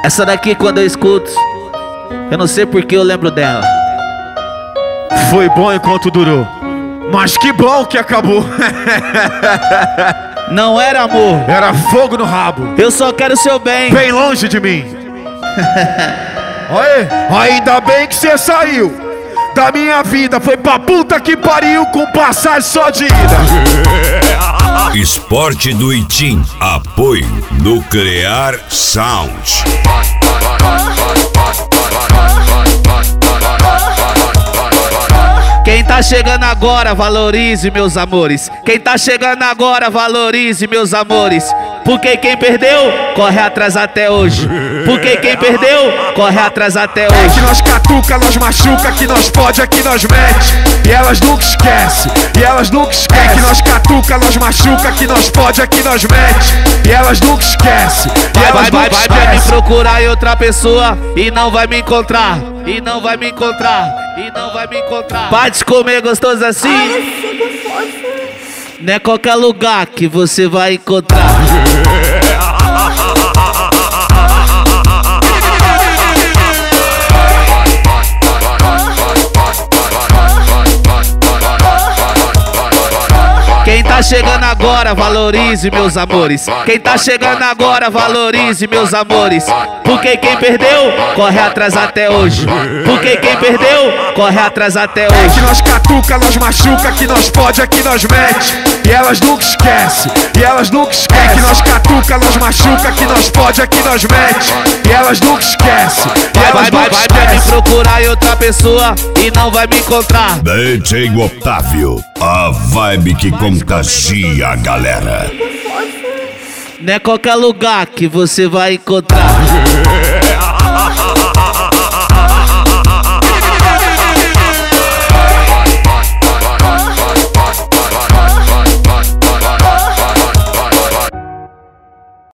Essa daqui quando eu escuto, eu não sei porque eu lembro dela. Foi bom enquanto durou, mas que bom que acabou. Não era amor, Era fogo no rabo, eu só quero o seu bem. bem longe de mim. Oi, ainda bem que você saiu da minha vida. Foi pra puta que pariu com passagem só de ida. Esporte do Itim. Apoio Nuclear Sound. Quem tá chegando agora, valorize, meus amores. Quem tá chegando agora, valorize, meus amores. Porque quem perdeu, corre atrás até hoje. Porque quem perdeu, corre atrás até É hoje. que nós catuca, nós machuca, que nós pode, é que nós mete. E elas nunca esquecem, e elas nunca esquecem. É que nós catuca, nós machuca, que nós pode, é que nós mete. E elas nunca esquecem, e elas nunca Vai me esquecem. procurar em outra pessoa e não vai me encontrar. E não vai me encontrar. E não vai me encontrar. Pode comer gostoso assim. Não é qualquer lugar que você vai encontrar. Quem tá chegando agora, valorize, meus amores. Quem tá chegando agora, valorize, meus amores. Porque quem perdeu, corre atrás até hoje. Porque quem perdeu, corre atrás até É que hoje. nós catuca, nós machuca, que nós pode, é que nós mete. E elas nunca esquecem, e elas nunca esquecem. É que nós catuca, nós machuca, que nós pode, é que nós mete. E elas nunca esquecem, e elas nunca Vai me esquecem. procurar em outra pessoa e não vai me encontrar. DJ Otávio. A vibe que contagia a galera. Não é qualquer lugar que você vai encontrar.